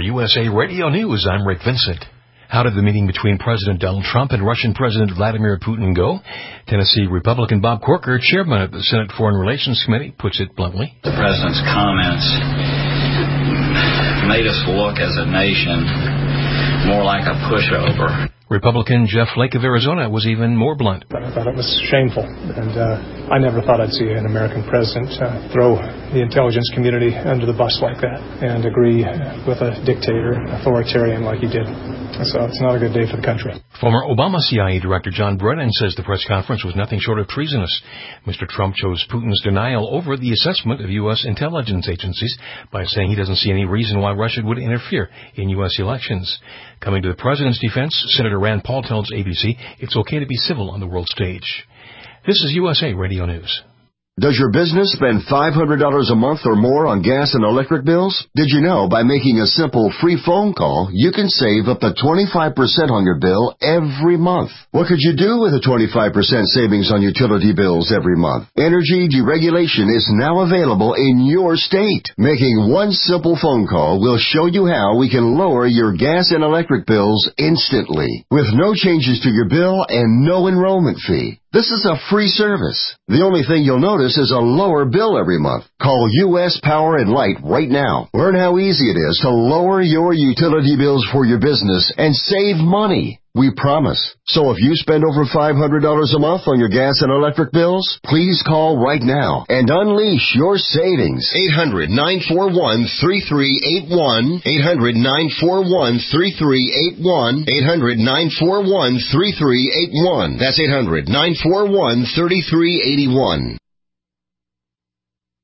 USA Radio News, I'm Rick Vincent. How did the meeting between President Donald Trump and Russian President Vladimir Putin go? Tennessee Republican Bob Corker, chairman of the Senate Foreign Relations Committee, puts it bluntly. The president's comments made us look as a nation more like a pushover. Republican Jeff Flake of Arizona was even more blunt. I thought it was shameful, and I never thought I'd see an American president throw the intelligence community under the bus like that and agree with a dictator, authoritarian like he did. So it's not a good day for the country. Former Obama CIA Director John Brennan says the press conference was nothing short of treasonous. Mr. Trump chose Putin's denial over the assessment of U.S. intelligence agencies by saying he doesn't see any reason why Russia would interfere in U.S. elections. Coming to the president's defense, Senator Rand Paul tells ABC it's okay to be civil on the world stage. This is USA Radio News. Does your business spend $500 a month or more on gas and electric bills? Did you know by making a simple free phone call, you can save up to 25% on your bill every month? What could you do with a 25% savings on utility bills every month? Energy deregulation is now available in your state. Making one simple phone call will show you how we can lower your gas and electric bills instantly, with no changes to your bill and no enrollment fee. This is a free service. The only thing you'll notice is a lower bill every month. Call U.S. Power and Light right now. Learn how easy it is to lower your utility bills for your business and save money. We promise. So if you spend over $500 a month on your gas and electric bills, please call right now and unleash your savings. 800-941-3381. 800-941-3381. 800-941-3381. That's 800-941-3381.